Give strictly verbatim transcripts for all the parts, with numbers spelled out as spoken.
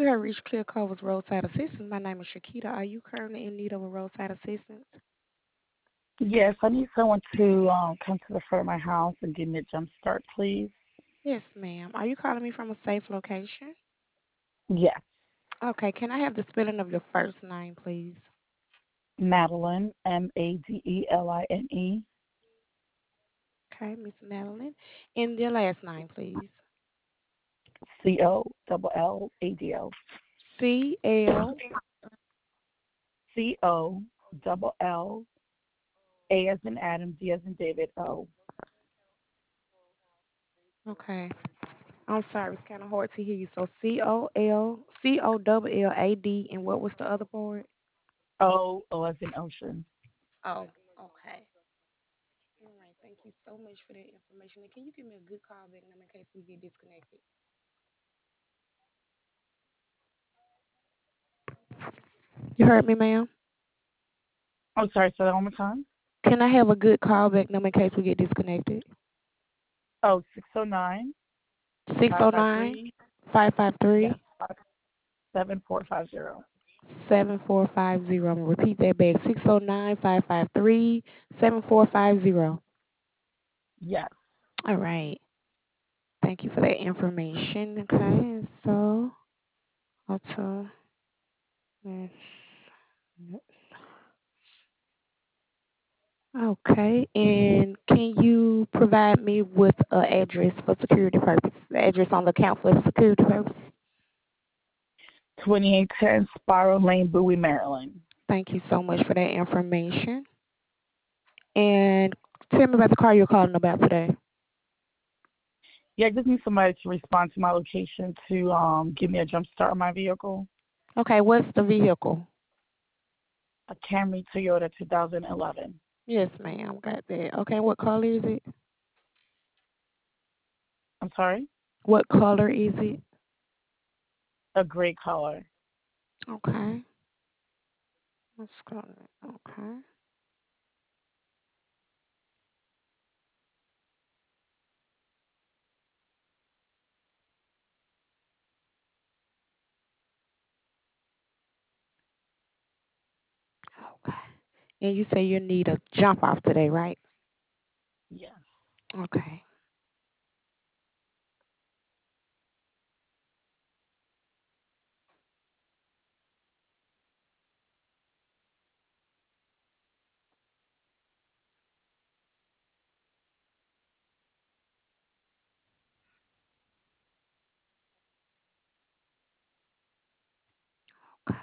You have reached Clear Cover's roadside assistance. My name is Shakita. Are you currently in need of a roadside assistance? Yes, I need someone to um, come to the front of my house and give me a jump start, please. Yes, ma'am. Are you calling me from a safe location? Yes, Okay, can I have the spelling of your first name, please? Madeline, M A D E L I N E, Okay, Miss Madeline. And your last name, please. C O double L A D O. C L. C O double L A as in Adam, D as in David, O. Okay. I'm sorry, it's kind of hard to hear you. So C O L C O double L A D, and what was the other part? O, O as in ocean. Oh, okay. All right. Thank you so much for that information. And can you give me a good call back number in case we get disconnected? You heard me, ma'am? I'm sorry, say that one more time. Can I have a good callback number in case we get disconnected? Oh, six oh nine, Six five zero five nine three. five five yes, three seven four five zero. seven four five zero. I'm going to repeat that back. Six zero nine five five three seven four five zero. Yes, All right. Thank you for that information. Okay. So, auto. Yes. Yes. Okay. And can you provide me with an address for security purposes? The address on the account for security purposes? twenty-eight ten Spiral Lane, Bowie, Maryland. Thank you so much for that information. And tell me about the car you're calling about today. Yeah, I just need somebody to respond to my location to um give me a jump start on my vehicle. Okay, what's the vehicle? A Camry Toyota twenty eleven. Yes, ma'am. Got that. Okay, what color is it? I'm sorry? What color is it? A gray color. Okay. Let's go. Okay. Okay. And you say you need a jump off today, right? Yes. Okay. Okay.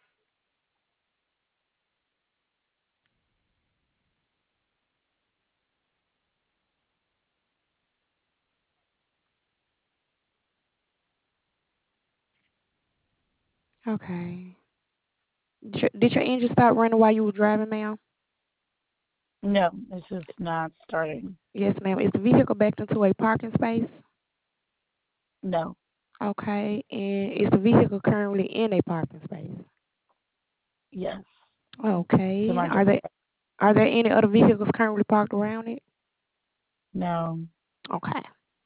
Okay. Did your, did your engine start running while you were driving, ma'am? No, it's just not starting. Yes, ma'am. Is the vehicle backed into a parking space? No. Okay. And is the vehicle currently in a parking space? Yes. To Okay. my Are there are there any other vehicles currently parked around it? no. Okay.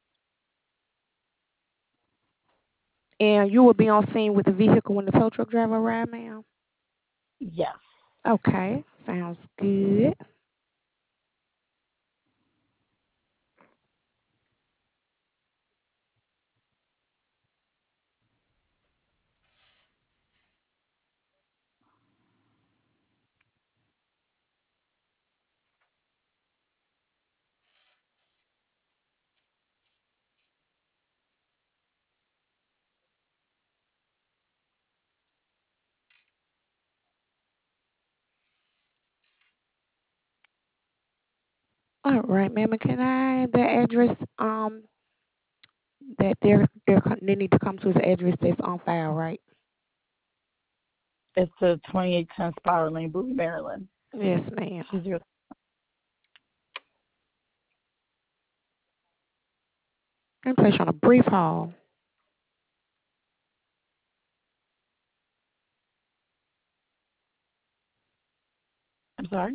And you will be on scene with the vehicle when the tow truck driver arrive, ma'am? Yes. Okay. Sounds good. All right, ma'am. And can I the address um that they're they're co- they need to come to the address that's on file, right? It's the twenty-eight ten Spiral Lane, Bowie, Maryland. Yes, ma'am. She's your And place you on a brief hold. I'm sorry?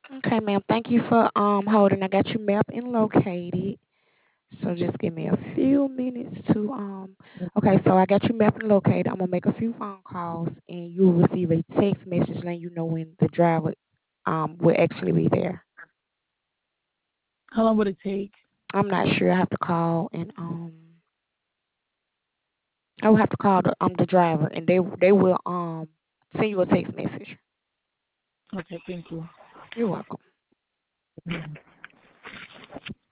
Okay, ma'am. Thank you for um holding. I got you mapped and located. So just give me a few minutes to um. Okay, so I got you mapped and located. I'm gonna make a few phone calls, and you will receive a text message letting you know when the driver um will actually be there. How long would it take? I'm not sure. I have to call and um. I will have to call the um the driver, and they they will um send you a text message. Okay, thank you. You're welcome.